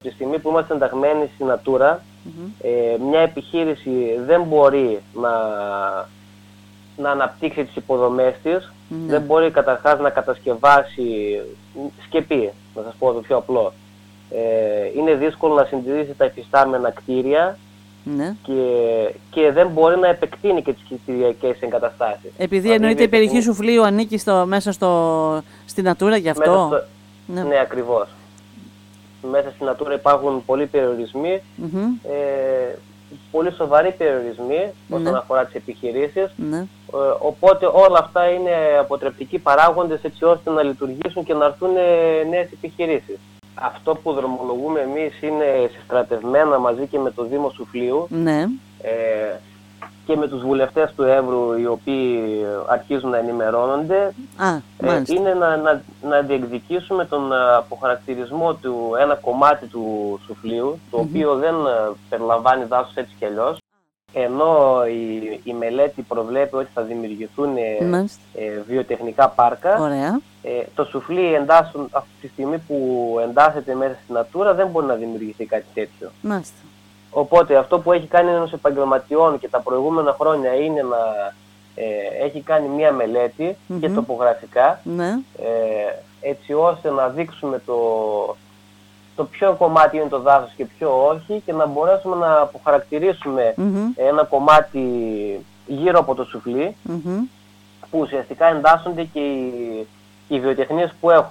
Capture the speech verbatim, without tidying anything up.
τη στιγμή που είμαστε ενταγμένοι στην Natura, mm-hmm. ε, μια επιχείρηση δεν μπορεί να, να αναπτύξει τις υποδομές της, mm-hmm. δεν μπορεί καταρχάς να κατασκευάσει σκεπή, να σας πω το πιο απλό. Ε, είναι δύσκολο να συντηρήσει τα υφιστάμενα κτίρια, ναι. και, και δεν μπορεί να επεκτείνει και τις κτηριακές εγκαταστάσεις. Επειδή εννοείται η περιοχή Σουφλίου ανήκει στο, μέσα στο, στην Natura, γι' αυτό. Στο, ναι. ναι, ακριβώς. Μέσα στην Natura υπάρχουν πολλοί περιορισμοί, mm-hmm. ε, πολύ σοβαροί περιορισμοί όσον ναι. αφορά τις επιχειρήσεις. Ναι. Ε, οπότε όλα αυτά είναι αποτρεπτικοί παράγοντες έτσι ώστε να λειτουργήσουν και να έρθουν νέες επιχειρήσεις. Αυτό που δρομολογούμε εμείς είναι συστρατευμένα μαζί και με το Δήμο Σουφλίου, ναι. ε, και με τους βουλευτές του Εύρου, οι οποίοι αρχίζουν να ενημερώνονται. Α, ε, είναι να, να, να διεκδικήσουμε τον αποχαρακτηρισμό του ένα κομμάτι του Σουφλίου, το mm-hmm. οποίο δεν περιλαμβάνει δάσος έτσι κι αλλιώς, ενώ η, η μελέτη προβλέπει ότι θα δημιουργηθούν mm-hmm. ε, βιοτεχνικά πάρκα. Ωραία. Ε, το Σουφλί εντάσσουν, αυτή τη στιγμή που εντάσσεται μέσα στην Natura δεν μπορεί να δημιουργηθεί κάτι τέτοιο. Μάλιστα. Οπότε αυτό που έχει κάνει ένας επαγγελματιών και τα προηγούμενα χρόνια είναι να ε, έχει κάνει μία μελέτη mm-hmm. και τοπογραφικά, ναι. ε, έτσι ώστε να δείξουμε το, το ποιο κομμάτι είναι το δάσος και ποιο όχι και να μπορέσουμε να αποχαρακτηρίσουμε mm-hmm. ένα κομμάτι γύρω από το Σουφλί, mm-hmm. που ουσιαστικά εντάσσονται και οι, οι βιοτεχνίες που έχουν.